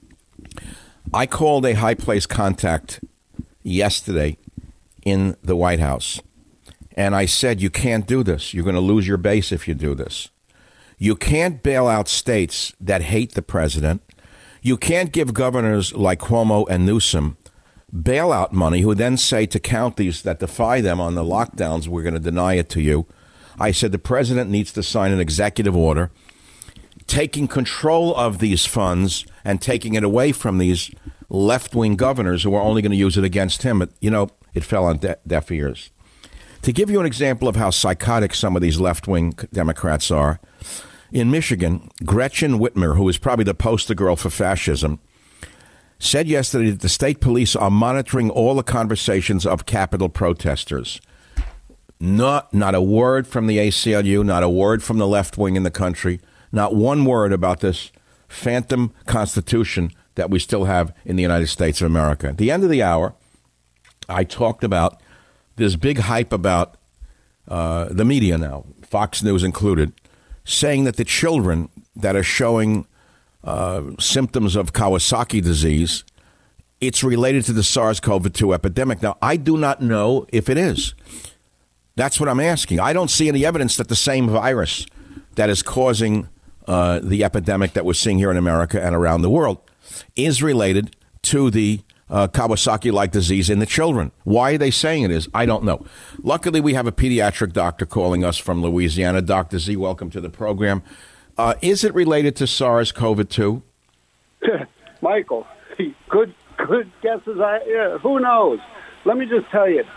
I called a high-placed contact yesterday in the White House, and I said, you can't do this. You're going to lose your base if you do this. You can't bail out states that hate the president. You can't give governors like Cuomo and Newsom bailout money who then say to counties that defy them on the lockdowns, we're going to deny it to you. I said the president needs to sign an executive order taking control of these funds and taking it away from these left-wing governors who are only going to use it against him. But, you know, it fell on deaf ears. To give you an example of how psychotic some of these left-wing Democrats are, in Michigan, Gretchen Whitmer, who is probably the poster girl for fascism, said yesterday that the state police are monitoring all the conversations of Capitol protesters. Not a word from the ACLU, not a word from the left wing in the country, not one word about this phantom constitution that we still have in the United States of America. At the end of the hour, I talked about this big hype about the media now, Fox News included, saying that the children that are showing symptoms of Kawasaki disease, it's related to the SARS-CoV-2 epidemic. Now, I do not know if it is. That's what I'm asking. I don't see any evidence that the same virus that is causing the epidemic that we're seeing here in America and around the world is related to the Kawasaki-like disease in the children. Why are they saying it is? I don't know. Luckily, we have a pediatric doctor calling us from Louisiana. Dr. Z, welcome to the program. Is it related to SARS-CoV-2? Michael, good guesses. Who knows? Let me just tell you.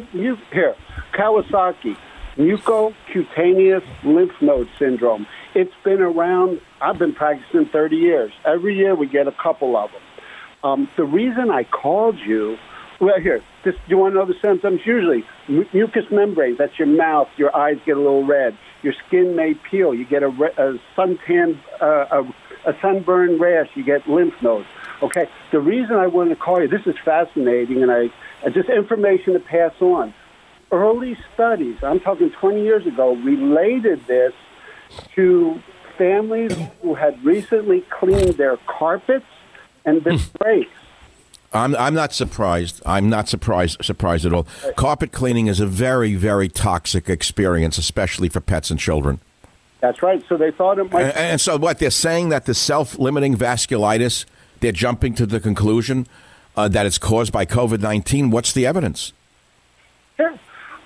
Kawasaki, mucocutaneous lymph node syndrome. It's been around. I've been practicing 30 years. Every year we get a couple of them. The reason I called you, do you want to know the symptoms? Usually, mucous membranes, that's your mouth, your eyes get a little red, your skin may peel, you get a suntan, a sunburn rash, you get lymph nodes. Okay, the reason I wanted to call you, this is fascinating, and just information to pass on. Early studies, I'm talking 20 years ago, related this to families who had recently cleaned their carpets and their brakes. I'm not surprised. I'm not surprised at all. Carpet cleaning is a very, very toxic experience, especially for pets and children. That's right. So they thought it might... And so what, they're saying that the self-limiting vasculitis, they're jumping to the conclusion that it's caused by COVID-19. What's the evidence? There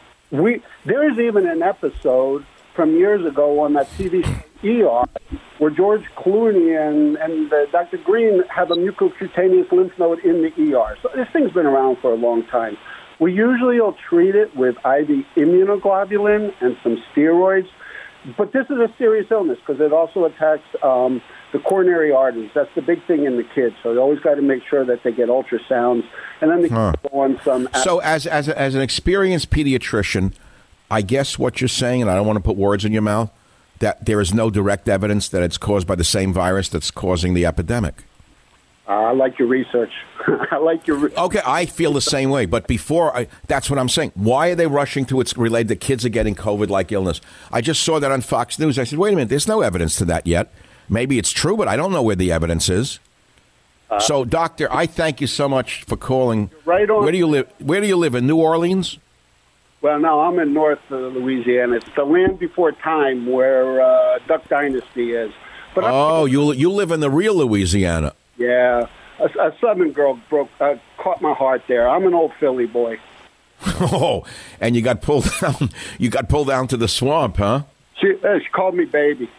is even an episode from years ago on that TV show ER where George Clooney and Dr. Green have a mucocutaneous lymph node in the ER. So this thing's been around for a long time. We usually will treat it with IV immunoglobulin and some steroids. But this is a serious illness because it also attacks the coronary arteries. That's the big thing in the kids. So you always got to make sure that they get ultrasounds. And then they go on some... So as an experienced pediatrician, I guess what you're saying, and I don't want to put words in your mouth, that there is no direct evidence that it's caused by the same virus that's causing the epidemic. I like your research. Okay, I feel the same way. But that's what I'm saying. Why are they rushing to it's related that kids are getting COVID-like illness? I just saw that on Fox News. I said, wait a minute, there's no evidence to that yet. Maybe it's true, but I don't know where the evidence is. So, Doctor, I thank you so much for calling. Right on. Where do you live? In New Orleans? Well, no, I'm in North Louisiana. It's the land before time where Duck Dynasty is. But you live in the real Louisiana. Yeah. A Southern girl caught my heart there. I'm an old Philly boy. Oh, and you got pulled down. You got pulled down to the swamp, huh? She called me baby.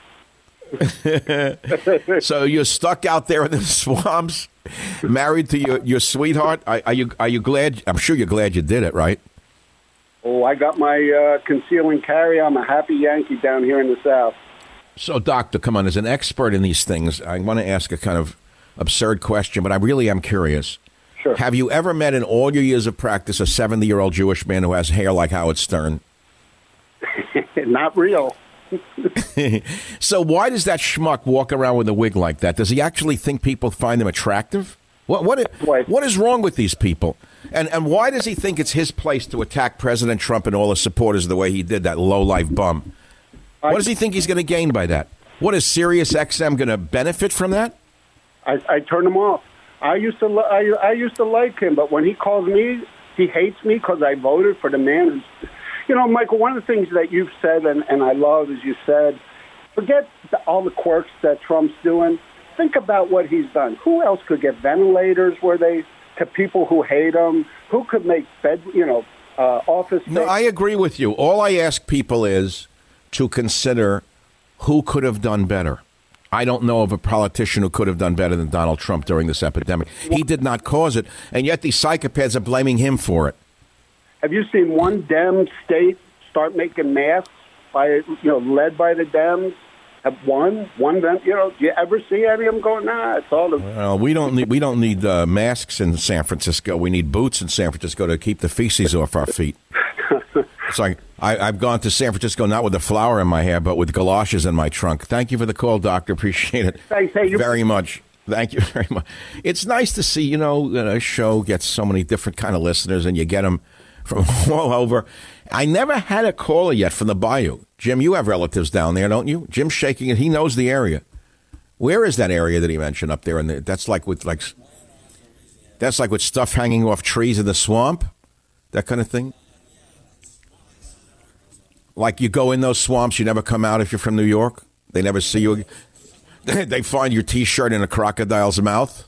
So you're stuck out there in the swamps, married to your sweetheart. Are you glad? I'm sure you're glad you did it, right? Oh, I got my conceal and carry. I'm a happy Yankee down here in the South. So, Doctor, come on, as an expert in these things, I want to ask a kind of absurd question, but I really am curious. Sure. Have you ever met in all your years of practice a 70-year-old Jewish man who has hair like Howard Stern? Not real. So why does that schmuck walk around with a wig like that? Does he actually think people find him attractive? What is wrong with these people? And why does he think it's his place to attack President Trump and all his supporters the way he did, that low-life bum? What does he think he's going to gain by that? What is Sirius XM going to benefit from that? I turned him off. I used to like him, but when he calls me, he hates me because I voted for the man who's... You know, Michael, one of the things that you've said, and I love, as you said, forget all the quirks that Trump's doing. Think about what he's done. Who else could get ventilators to people who hate him? Who could make office? No, I agree with you. All I ask people is to consider who could have done better. I don't know of a politician who could have done better than Donald Trump during this epidemic. He did not cause it, and yet these psychopaths are blaming him for it. Have you seen one Dem state start making masks led by the Dems? Have one Dem? Do you ever see any of them going? Nah, it's all the. Well, we don't need masks in San Francisco. We need boots in San Francisco to keep the feces off our feet. It's like I've gone to San Francisco not with a flower in my hair, but with galoshes in my trunk. Thank you for the call, Doctor. Appreciate it. Thanks. Very much. Thank you very much. It's nice to see, a show gets so many different kind of listeners, and you get them from all over. I never had a caller yet from the Bayou. Jim, you have relatives down there, don't you? Jim's shaking it. He knows the area. Where is that area that he mentioned up there? That's like with stuff hanging off trees in the swamp, that kind of thing. Like you go in those swamps, you never come out if you're from New York. They never see you. They find your T-shirt in a crocodile's mouth.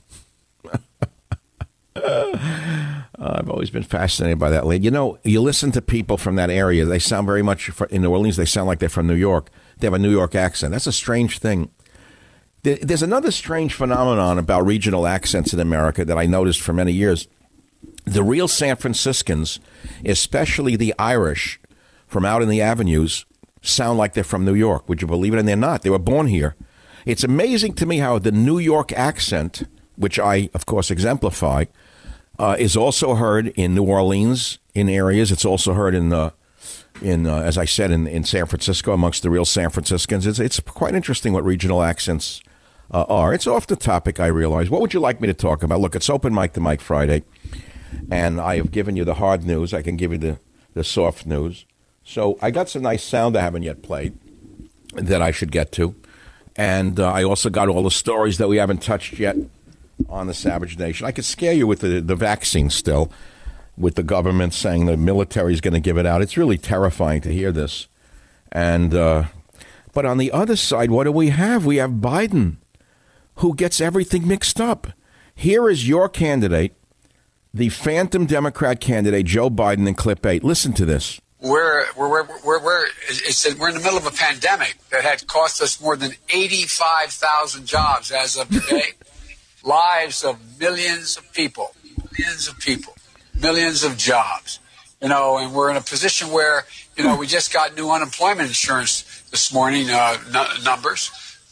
I've always been fascinated by that lady. You listen to people from that area. They sound very much, in New Orleans, they sound like they're from New York. They have a New York accent. That's a strange thing. There's another strange phenomenon about regional accents in America that I noticed for many years. The real San Franciscans, especially the Irish from out in the avenues, sound like they're from New York. Would you believe it? And they're not. They were born here. It's amazing to me how the New York accent, which I, of course, exemplify, is also heard in New Orleans in areas. It's also heard in as I said, in San Francisco amongst the real San Franciscans. It's quite interesting what regional accents are. It's off the topic, I realize. What would you like me to talk about? Look, it's Open Mic to Mike Friday, and I have given you the hard news. I can give you the soft news. So I got some nice sound I haven't yet played that I should get to. And I also got all the stories that we haven't touched yet on the Savage Nation. I could scare you with the vaccine still, with the government saying the military is going to give it out. It's really terrifying to hear this. And but on the other side, what do we have? We have Biden, who gets everything mixed up. Here is your candidate, the phantom Democrat candidate, Joe Biden, in clip 8. Listen to this. We're in the middle of a pandemic that had cost us more than 85,000 jobs as of today. Lives of millions of people, millions of jobs, and we're in a position where, we just got new unemployment insurance this morning, numbers,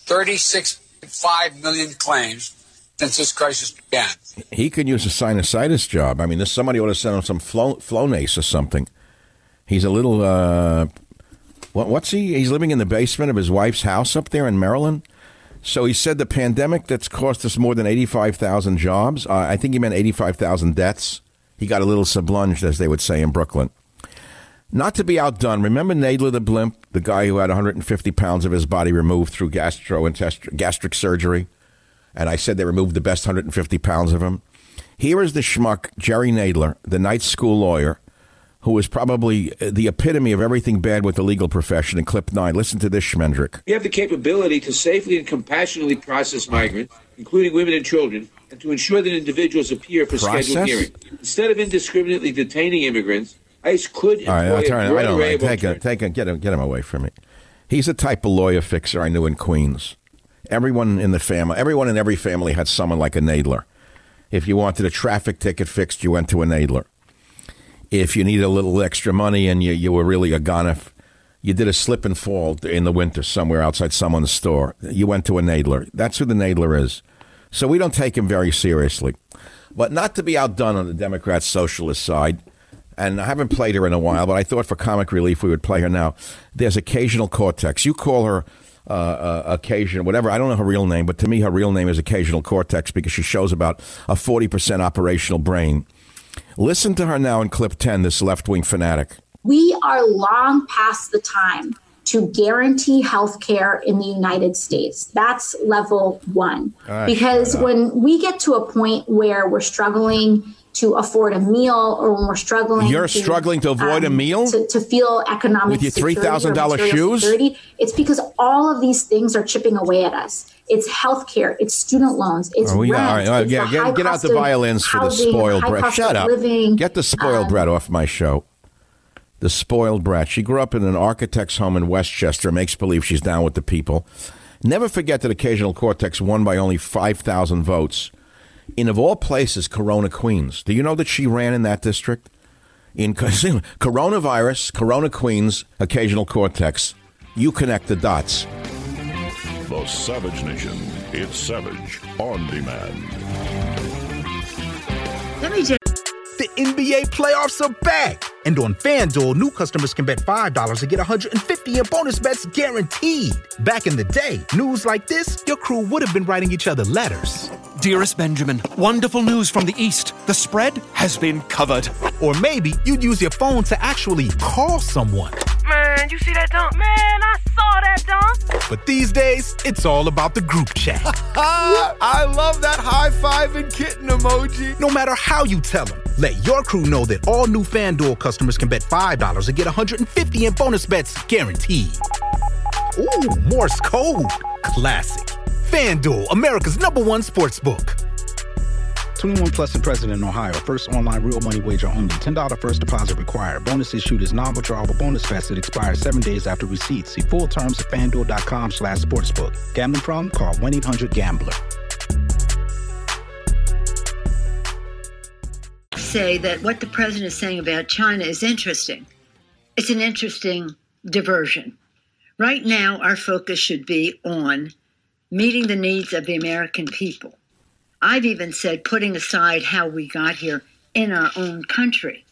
36.5 million claims since this crisis began. He could use a sinusitis job. I mean, somebody ought to send him some Flonase or something. He's a little, what's he? He's living in the basement of his wife's house up there in Maryland. So he said the pandemic that's cost us more than 85,000 jobs. I think he meant 85,000 deaths. He got a little sublunged, as they would say in Brooklyn. Not to be outdone, remember Nadler the blimp, the guy who had 150 pounds of his body removed through gastric surgery? And I said they removed the best 150 pounds of him. Here is the schmuck, Jerry Nadler, the night school lawyer, who is probably the epitome of everything bad with the legal profession in clip 9. Listen to this, Schmendrick. We have the capability to safely and compassionately process migrants, including women and children, and to ensure that individuals appear for scheduled hearing. Instead of indiscriminately detaining immigrants, ICE could employ get him away from me. He's the type of lawyer fixer I knew in Queens. Everyone in every family had someone like a Nadler. If you wanted a traffic ticket fixed, you went to a Nadler. If you needed a little extra money and you were really a gonif, You did a slip and fall in the winter somewhere outside someone's store. You went to a Nadler. That's who the Nadler is. So we don't take him very seriously. But not to be outdone on the Democrat socialist side, and I haven't played her in a while, but I thought for comic relief we would play her now. There's Occasional Cortex. You call her Occasion, whatever. I don't know her real name, but to me her real name is Occasional Cortex because she shows about a 40% operational brain. Listen to her now in clip 10, this left-wing fanatic. We are long past the time to guarantee health care in the United States. That's level one. Because when we get to a point where we're struggling to afford a meal or when we're struggling to avoid a meal? To feel economic with your $3,000 shoes? Security, it's because all of these things are chipping away at us. It's health care, it's student loans, it's rent. Get out the violins for the spoiled brat. Shut up. Get the spoiled brat off my show. The spoiled brat. She grew up in an architect's home in Westchester, makes believe she's down with the people. Never forget that Occasional Cortex won by only 5,000 votes. In, of all places, Corona, Queens. Do you know that she ran in that district? In coronavirus, Corona, Queens, Occasional Cortex. You connect the dots. The Savage Nation. It's Savage on Demand. Let me just... The NBA playoffs are back. And on FanDuel, new customers can bet $5 and get $150 in bonus bets guaranteed. Back in the day, news like this, your crew would have been writing each other letters. Dearest Benjamin, wonderful news from the East. The spread has been covered. Or maybe you'd use your phone to actually call someone. Man, you see that dunk? Man, I saw that dunk. But these days, it's all about the group chat. I love that high-five and kitten emoji. No matter how you tell them, let your crew know that all new FanDuel customers can bet $5 and get $150 in bonus bets guaranteed. Ooh, Morse code. Classic. FanDuel, America's #1 sportsbook. 21 plus and present in Ohio. First online real money wager only. $10 first deposit required. Bonus issued is non-withdrawable bonus vest that expires 7 days after receipt. See full terms at FanDuel.com/sportsbook. Gambling problem? Call 1-800-GAMBLER. Say that what the president is saying about China is interesting. It's an interesting diversion. Right now, our focus should be on meeting the needs of the American people. I've even said putting aside how we got here in our own country,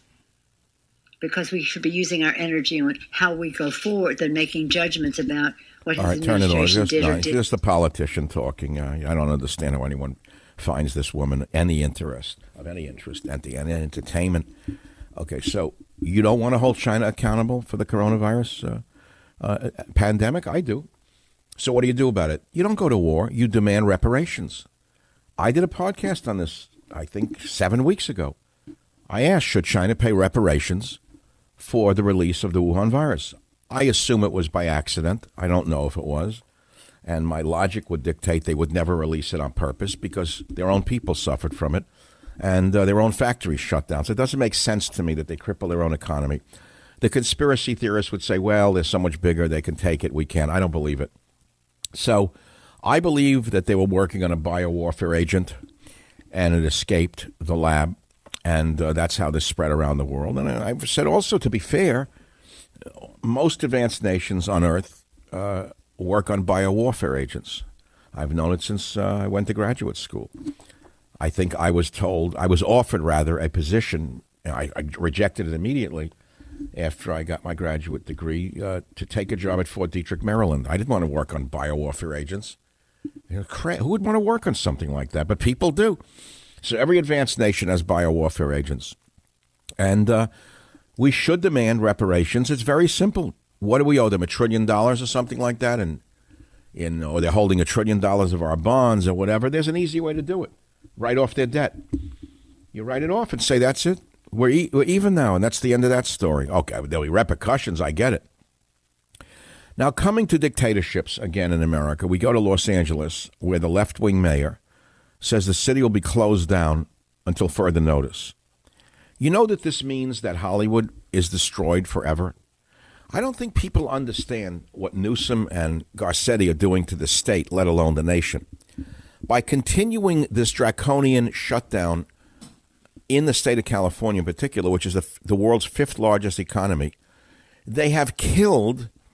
because we should be using our energy on how we go forward than making judgments about what his administration did or didn't. Just a politician talking. I don't understand how anyone finds this woman any interest, any entertainment. Okay, so you don't want to hold China accountable for the coronavirus pandemic? I do. So what do you do about it? You don't go to war. You demand reparations. I did a podcast on this, I think, 7 weeks ago. I asked, should China pay reparations for the release of the Wuhan virus? I assume it was by accident. I don't know if it was. And my logic would dictate they would never release it on purpose because their own people suffered from it and their own factories shut down. So it doesn't make sense to me that they cripple their own economy. The conspiracy theorists would say, well, they're so much bigger, they can take it, we can't. I don't believe it. So I believe that they were working on a biowarfare agent and it escaped the lab. And that's how this spread around the world. And I've said also, to be fair, most advanced nations on Earth work on biowarfare agents. I've known it since I went to graduate school. I think I was offered a position. I rejected it immediately after I got my graduate degree to take a job at Fort Detrick, Maryland. I didn't want to work on biowarfare agents. Who would want to work on something like that? But people do. So every advanced nation has biowarfare agents. And we should demand reparations. It's very simple. What do we owe them, $1 trillion or something like that? And or they're holding $1 trillion of our bonds or whatever. There's an easy way to do it. Write off their debt. You write it off and say, that's it. We're even now, and that's the end of that story. Okay, there'll be repercussions. I get it. Now, coming to dictatorships again in America, we go to Los Angeles, where the left-wing mayor says the city will be closed down until further notice. You know that this means that Hollywood is destroyed forever? I don't think people understand what Newsom and Garcetti are doing to the state, let alone the nation. By continuing this draconian shutdown in the state of California in particular, which is the world's 5th largest economy, they have killed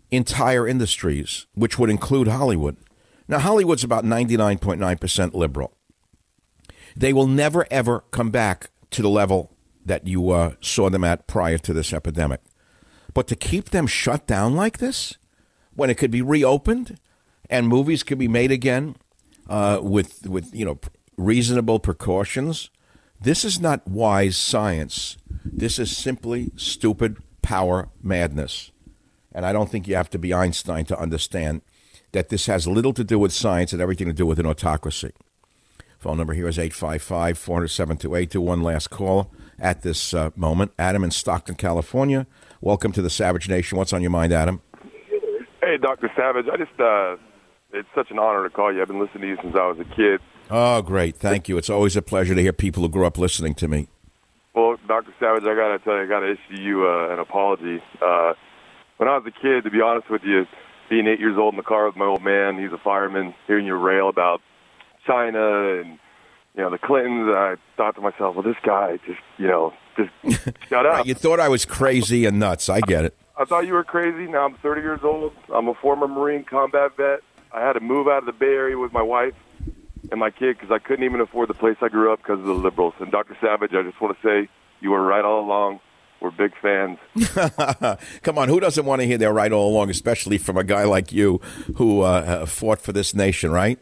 entire industries, which would include Hollywood. Now, Hollywood's about 99.9% liberal. They will never, ever come back to the level that you saw them at prior to this epidemic. But to keep them shut down like this, when it could be reopened and movies could be made again with reasonable precautions, this is not wise science. This is simply stupid power madness. And I don't think you have to be Einstein to understand that this has little to do with science and everything to do with an autocracy. Phone number here is 855-407-2821. One last call at this moment. Adam in Stockton, California. Welcome to the Savage Nation. What's on your mind, Adam? Hey, Dr. Savage. It's such an honor to call you. I've been listening to you since I was a kid. Oh, great. Thank you. It's always a pleasure to hear people who grew up listening to me. Well, Dr. Savage, I got to tell you, I got to issue you an apology. When I was a kid, to be honest with you, being 8 years old in the car with my old man, he's a fireman, hearing you rail about China and, the Clintons, I thought to myself, well, this guy just shut up. Right, you thought I was crazy and nuts. I get it. I thought you were crazy. Now I'm 30 years old. I'm a former Marine combat vet. I had to move out of the Bay Area with my wife and my kid because I couldn't even afford the place I grew up because of the liberals. And Dr. Savage, I just want to say you were right all along. We're big fans. Come on, who doesn't want to hear they're right all along, especially from a guy like you who fought for this nation, right?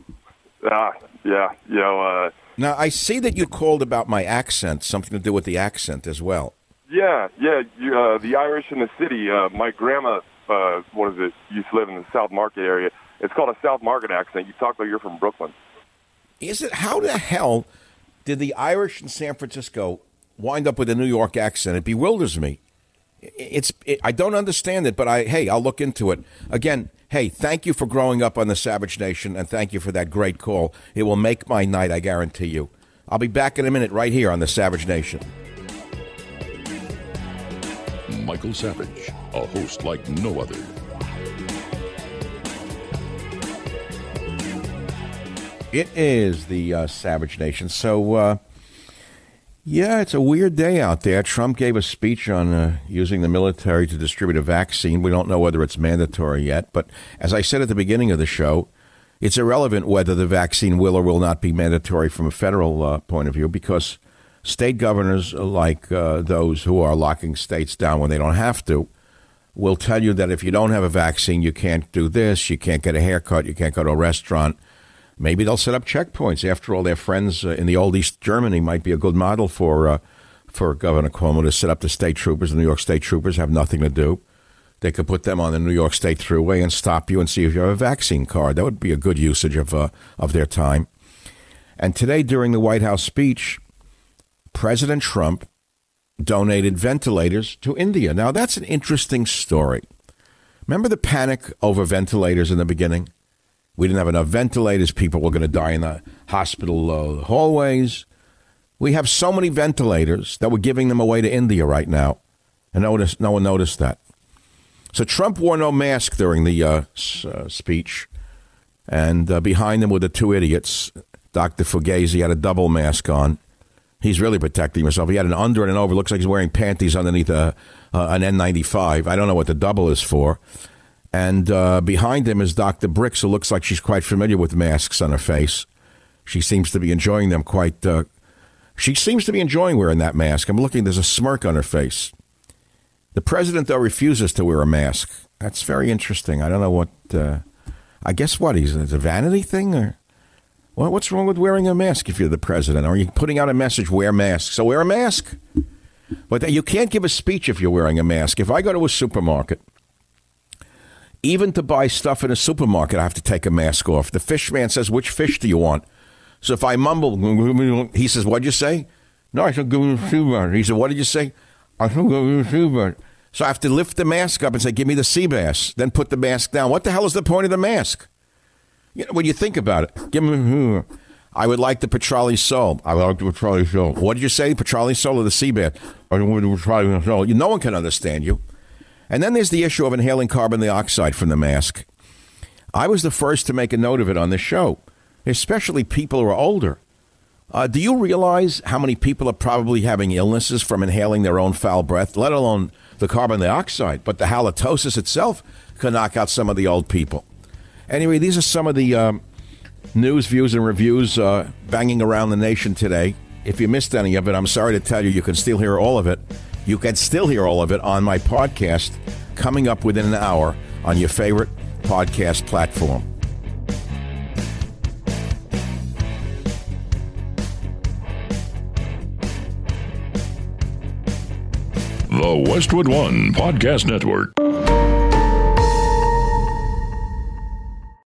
Yeah. Now, I see that you called about my accent, something to do with the accent as well. Yeah. The Irish in the city. My grandma, used to live in the South Market area. It's called a South Market accent. You talk like you're from Brooklyn. Is it? How the hell did the Irish in San Francisco wind up with a New York accent? It bewilders me. I don't understand it, but I'll look into it. Again, hey, thank you for growing up on the Savage Nation, and thank you for that great call. It will make my night, I guarantee you. I'll be back in a minute right here on the Savage Nation. Michael Savage, a host like no other. It is the Savage Nation. So, it's a weird day out there. Trump gave a speech on using the military to distribute a vaccine. We don't know whether it's mandatory yet. But as I said at the beginning of the show, it's irrelevant whether the vaccine will or will not be mandatory from a federal point of view, because state governors, like those who are locking states down when they don't have to, will tell you that if you don't have a vaccine, you can't do this, you can't get a haircut, you can't go to a restaurant. Maybe they'll set up checkpoints. After all, their friends in the old East Germany might be a good model for Governor Cuomo to set up the state troopers. The New York state troopers have nothing to do. They could put them on the New York State Thruway and stop you and see if you have a vaccine card. That would be a good usage of their time. And today, during the White House speech, President Trump donated ventilators to India. Now, that's an interesting story. Remember the panic over ventilators in the beginning? We didn't have enough ventilators. People were going to die in the hospital hallways. We have so many ventilators that we're giving them away to India right now. And no one noticed that. So Trump wore no mask during the speech. And behind him were the two idiots. Dr. Fugazi had a double mask on. He's really protecting himself. He had an under and an over. Looks like he's wearing panties underneath an N95. I don't know what the double is for. And behind him is Dr. Bricks, who looks like she's quite familiar with masks on her face. She seems to be enjoying them quite. She seems to be enjoying wearing that mask. I'm looking, there's a smirk on her face. The president, though, refuses to wear a mask. That's very interesting. I don't know what. I guess what? It's a vanity thing? Or what's wrong with wearing a mask if you're the president? Are you putting out a message, wear masks? So wear a mask. But you can't give a speech if you're wearing a mask. If I go to a supermarket, even to buy stuff in a supermarket, I have to take a mask off. The fish man says, which fish do you want? So if I mumble, he says, what'd you say? No, I said, give me the seabird. He said, what did you say? I said, give me the seabird. So I have to lift the mask up and say, give me the sea bass, then put the mask down. What the hell is the point of the mask? When you think about it, give me. I would like the Petrali sole. I like the Petrali sole. What did you say, Petrali sole or the sea bass? I want the Petrali sole. No one can understand you. And then there's the issue of inhaling carbon dioxide from the mask. I was the first to make a note of it on this show, especially people who are older. Do you realize how many people are probably having illnesses from inhaling their own foul breath, let alone the carbon dioxide? But the halitosis itself could knock out some of the old people. Anyway, these are some of the news, views, and reviews banging around the nation today. If you missed any of it, I'm sorry to tell you, you can still hear all of it. You can still hear all of it on my podcast coming up within an hour on your favorite podcast platform. The Westwood One Podcast Network.